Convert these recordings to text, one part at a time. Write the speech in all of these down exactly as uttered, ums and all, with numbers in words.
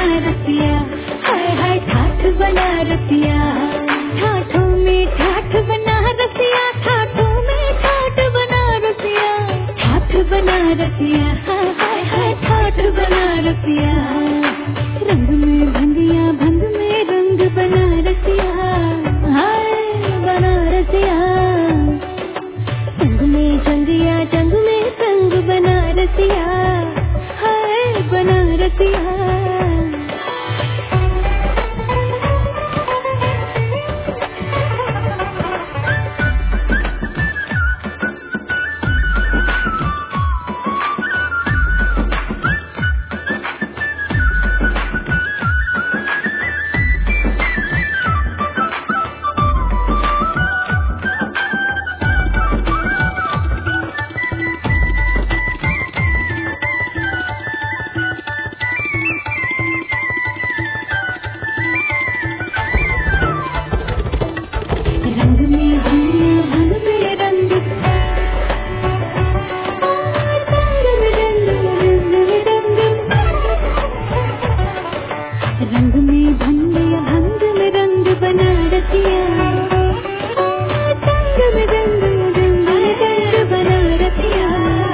रसिया, हाय हाय ठाठ बना रसिया, ठाठों में ठाठ बना रसिया, ठाठों में ठाठ बना रसिया, ठाठ बना रसिया, हाय हाय हाय ठाठ बना रसिया, रंग में भंगिया भंग में रंग बना रसिया, हाय बना रसिया, संग में जंगिया जंग में संग बना रसिया, हाय बना रसिया। रंग में भंगिया भंग में रंग बना रसिया, रंग में रंग रंग रंग बना रसिया,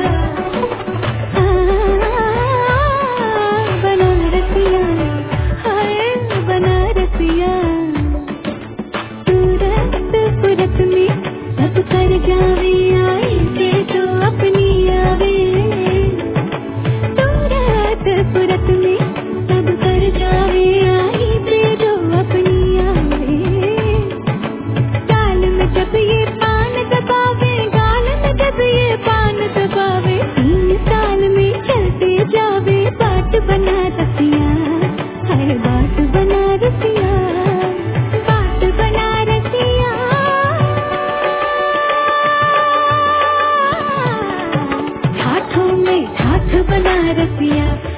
बना रसिया, हाय बना रसिया, सूरत पुरत में सब कर जावे आई से तो अपनी आवे, सूरत पुरत में सब कर जावे आई से जो अपनी आवे, गाल में जब ये पान दबावे, गाल में जब ये पान दबावे, तीन साल में चलते जावे, बाट बना रसिया, हाय बाट बना रसिया, बाट बना रसिया, ठाठों में ठाठ बना रसिया,